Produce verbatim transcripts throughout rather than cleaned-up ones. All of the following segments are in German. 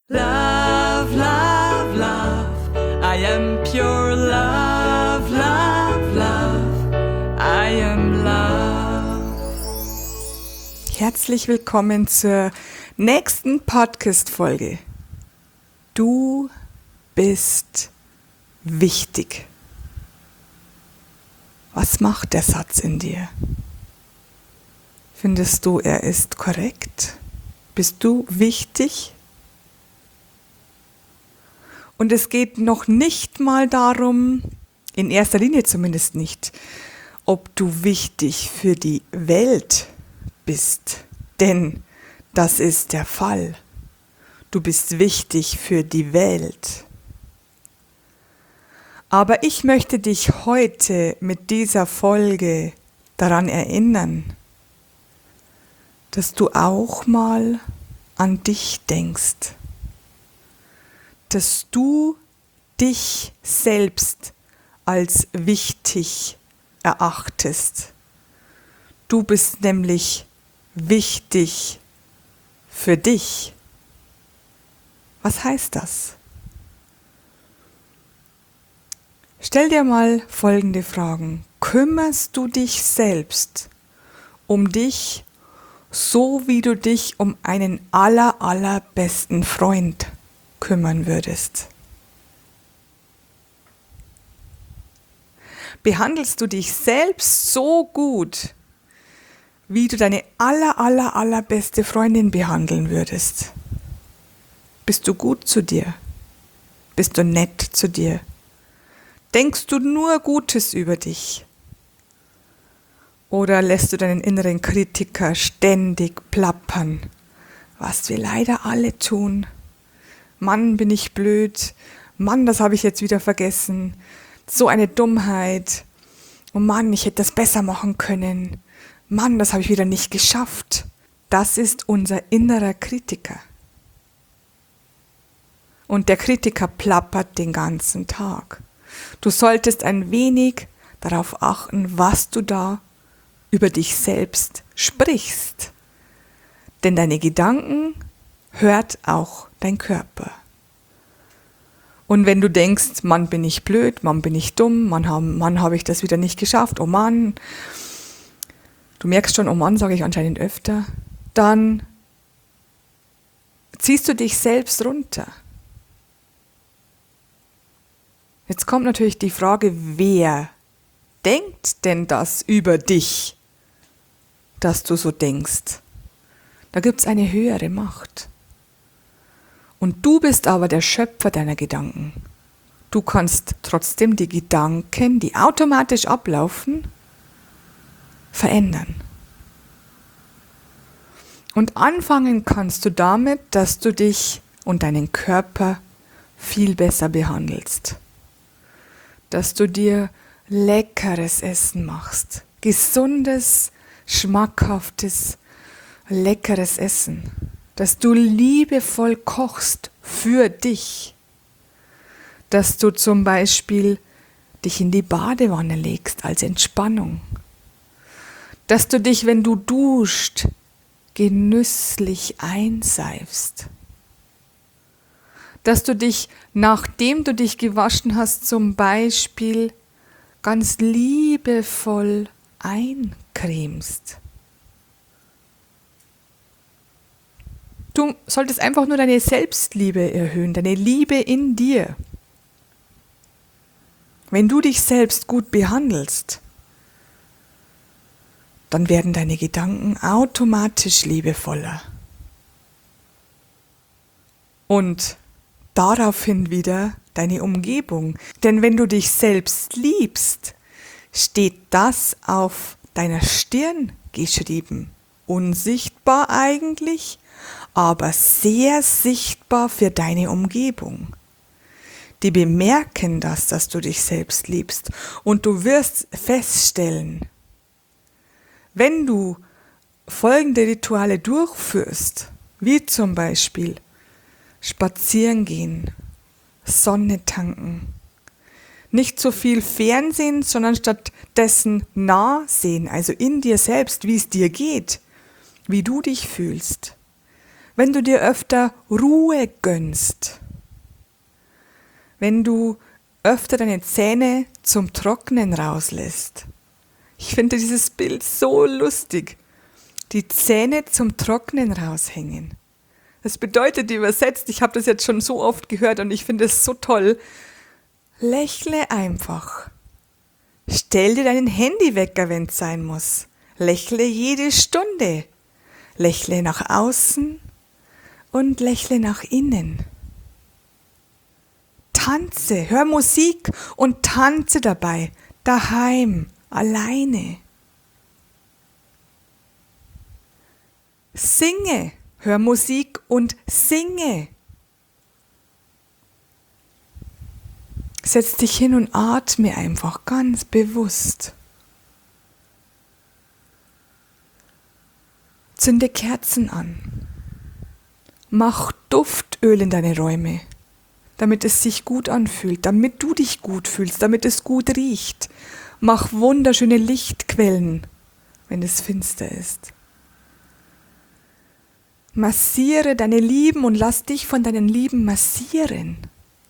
Love, love, love, I am pure love, love, love, I am love. Herzlich willkommen zur nächsten Podcast-Folge. Du bist wichtig. Was macht der Satz in dir? Findest du, er ist korrekt? Bist du wichtig? Und es geht noch nicht mal darum, in erster Linie zumindest nicht, ob du wichtig für die Welt bist. Denn das ist der Fall. Du bist wichtig für die Welt. Aber ich möchte dich heute mit dieser Folge daran erinnern, dass du auch mal an dich denkst. Dass du dich selbst als wichtig erachtest. Du bist nämlich wichtig für dich. Was heißt das? Stell dir mal folgende Fragen. Kümmerst du dich selbst um dich, so wie du dich um einen aller, allerbesten Freund kümmern würdest? Behandelst du dich selbst so gut, wie du deine aller, aller, allerbeste Freundin behandeln würdest? Bist du gut zu dir? Bist du nett zu dir? Denkst du nur Gutes über dich? Oder lässt du deinen inneren Kritiker ständig plappern, was wir leider alle tun? Mann, bin ich blöd. Mann, das habe ich jetzt wieder vergessen. So eine Dummheit. Oh Mann, ich hätte das besser machen können. Mann, das habe ich wieder nicht geschafft. Das ist unser innerer Kritiker. Und der Kritiker plappert den ganzen Tag. Du solltest ein wenig darauf achten, was du da über dich selbst sprichst. Denn deine Gedanken hört auch dein Körper. Und wenn du denkst, Mann, bin ich blöd, Mann, bin ich dumm, Mann, hab, Mann, habe ich das wieder nicht geschafft, oh Mann, du merkst schon, oh Mann, sage ich anscheinend öfter, dann ziehst du dich selbst runter. Jetzt kommt natürlich die Frage, wer denkt denn das über dich, dass du so denkst? Da gibt es eine höhere Macht. Und du bist aber der Schöpfer deiner Gedanken. Du kannst trotzdem die Gedanken, die automatisch ablaufen, verändern. Und anfangen kannst du damit, dass du dich und deinen Körper viel besser behandelst. Dass du dir leckeres Essen machst. Gesundes, schmackhaftes, leckeres Essen. Dass du liebevoll kochst für dich. Dass du zum Beispiel dich in die Badewanne legst als Entspannung. Dass du dich, wenn du duscht, genüsslich einseifst. Dass du dich, nachdem du dich gewaschen hast, zum Beispiel ganz liebevoll eincremst. Du solltest einfach nur deine Selbstliebe erhöhen, deine Liebe in dir. Wenn du dich selbst gut behandelst, dann werden deine Gedanken automatisch liebevoller. Und daraufhin wieder deine Umgebung. Denn wenn du dich selbst liebst, steht das auf deiner Stirn geschrieben. Unsichtbar eigentlich, aber sehr sichtbar für deine Umgebung. Die bemerken das, dass du dich selbst liebst. Und du wirst feststellen, wenn du folgende Rituale durchführst, wie zum Beispiel spazieren gehen, Sonne tanken, nicht so viel Fernsehen, sondern stattdessen nah sehen, also in dir selbst, wie es dir geht, wie du dich fühlst, wenn du dir öfter Ruhe gönnst, wenn du öfter deine Zähne zum Trocknen rauslässt. Ich finde dieses Bild so lustig. Die Zähne zum Trocknen raushängen. Das bedeutet übersetzt, ich habe das jetzt schon so oft gehört und ich finde es so toll, lächle einfach. Stell dir deinen Handywecker, wenn es sein muss. Lächle jede Stunde. Lächle nach außen und lächle nach innen. Tanze, hör Musik und tanze dabei, daheim, alleine. Singe, hör Musik und singe. Setz dich hin und atme einfach ganz bewusst. Zünde Kerzen an. Mach Duftöl in deine Räume, damit es sich gut anfühlt, damit du dich gut fühlst, damit es gut riecht. Mach wunderschöne Lichtquellen, wenn es finster ist. Massiere deine Lieben und lass dich von deinen Lieben massieren.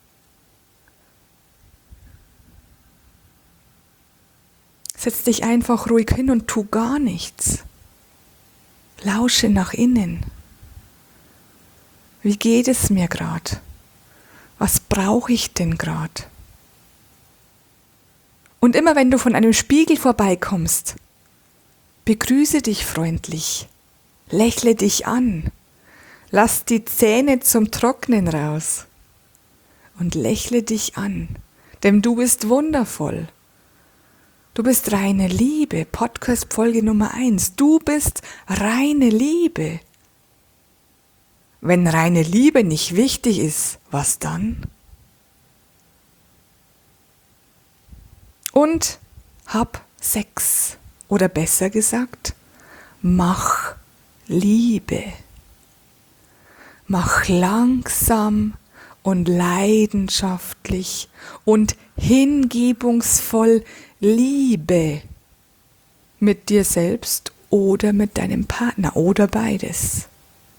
Setz dich einfach ruhig hin und tu gar nichts. Lausche nach innen. Wie geht es mir gerade? Was brauche ich denn gerade? Und immer wenn du von einem Spiegel vorbeikommst, begrüße dich freundlich, lächle dich an, lass die Zähne zum Trocknen raus und lächle dich an, denn du bist wundervoll. Du bist reine Liebe, Podcast-Folge Nummer eins. Du bist reine Liebe. Wenn reine Liebe nicht wichtig ist, was dann? Und hab Sex. Oder besser gesagt, mach Liebe. Mach langsam und leidenschaftlich und hingebungsvoll Liebe mit dir selbst oder mit deinem Partner oder beides.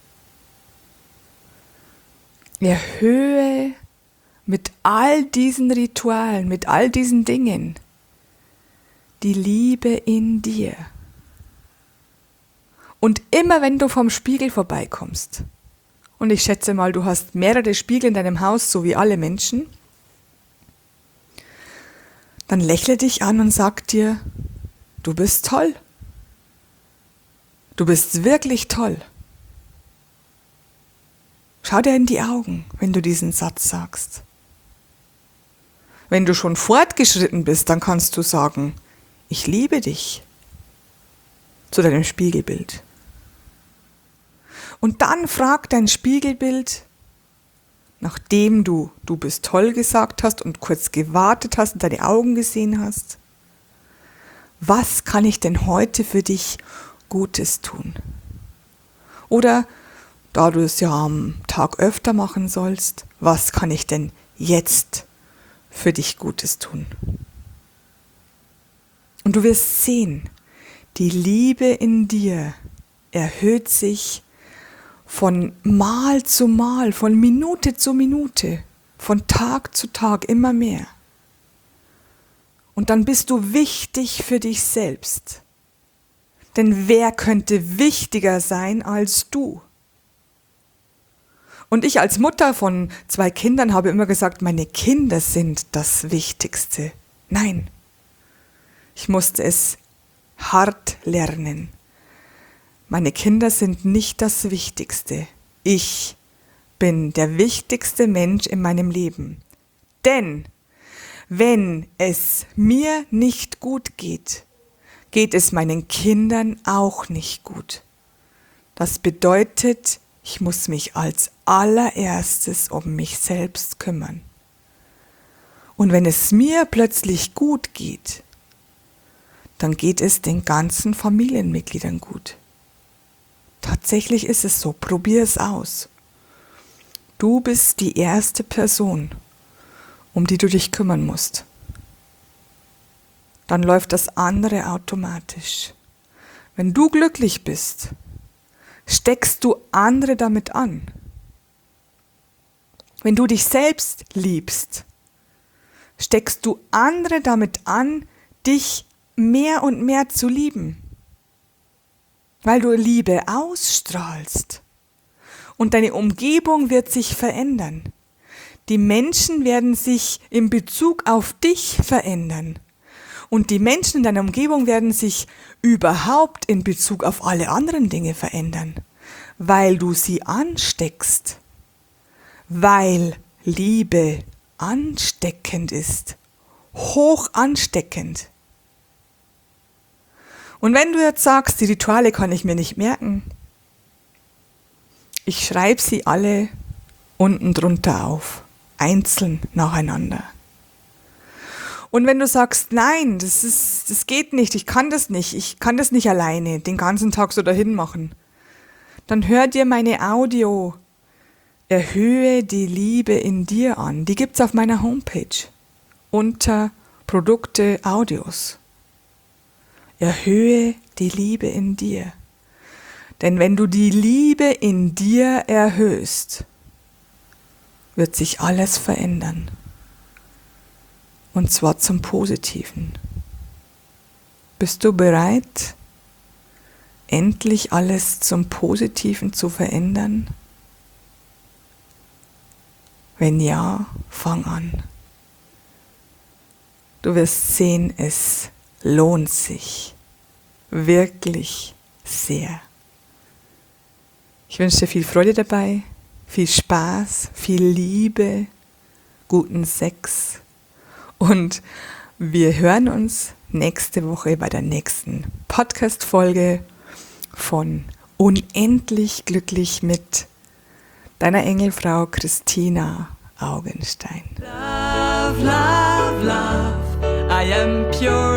Erhöhe mit all diesen Ritualen, mit all diesen Dingen die Liebe in dir. Und immer wenn du vom Spiegel vorbeikommst, und ich schätze mal, du hast mehrere Spiegel in deinem Haus, so wie alle Menschen, dann lächle dich an und sag dir, du bist toll. Du bist wirklich toll. Schau dir in die Augen, wenn du diesen Satz sagst. Wenn du schon fortgeschritten bist, dann kannst du sagen, ich liebe dich, zu deinem Spiegelbild. Und dann frag dein Spiegelbild, nachdem du du bist toll gesagt hast und kurz gewartet hast und deine Augen gesehen hast, was kann ich denn heute für dich Gutes tun? Oder, da du es ja am Tag öfter machen sollst, was kann ich denn jetzt für dich Gutes tun? Und du wirst sehen, die Liebe in dir erhöht sich von Mal zu Mal, von Minute zu Minute, von Tag zu Tag immer mehr. Und dann bist du wichtig für dich selbst. Denn wer könnte wichtiger sein als du? Und ich als Mutter von zwei Kindern habe immer gesagt, meine Kinder sind das Wichtigste. Nein, ich musste es hart lernen. Meine Kinder sind nicht das Wichtigste. Ich bin der wichtigste Mensch in meinem Leben. Denn wenn es mir nicht gut geht, geht es meinen Kindern auch nicht gut. Das bedeutet, ich muss mich als allererstes um mich selbst kümmern. Und wenn es mir plötzlich gut geht, dann geht es den ganzen Familienmitgliedern gut. Tatsächlich ist es so, probier es aus. Du bist die erste Person, um die du dich kümmern musst. Dann läuft das andere automatisch. Wenn du glücklich bist, steckst du andere damit an. Wenn du dich selbst liebst, steckst du andere damit an, dich mehr und mehr zu lieben, weil du Liebe ausstrahlst. Und deine Umgebung wird sich verändern. Die Menschen werden sich in Bezug auf dich verändern. Und die Menschen in deiner Umgebung werden sich überhaupt in Bezug auf alle anderen Dinge verändern, weil du sie ansteckst, weil Liebe ansteckend ist, hoch ansteckend. Und wenn du jetzt sagst, die Rituale kann ich mir nicht merken, ich schreibe sie alle unten drunter auf, einzeln nacheinander. Und wenn du sagst, nein, das ist, das geht nicht, ich kann das nicht, ich kann das nicht alleine den ganzen Tag so dahin machen, dann hör dir meine Audio Erhöhe die Liebe in dir an. Die gibt's auf meiner Homepage unter Produkte Audios. Erhöhe die Liebe in dir. Denn wenn du die Liebe in dir erhöhst, wird sich alles verändern. Und zwar zum Positiven. Bist du bereit, endlich alles zum Positiven zu verändern? Wenn ja, fang an. Du wirst sehen, es lohnt sich. Wirklich sehr. Ich wünsche dir viel Freude dabei, viel Spaß, viel Liebe, guten Sex. Und wir hören uns nächste Woche bei der nächsten Podcast-Folge von Unendlich glücklich mit deiner Engelfrau Christina Augenstein. Love, love, love, I am pure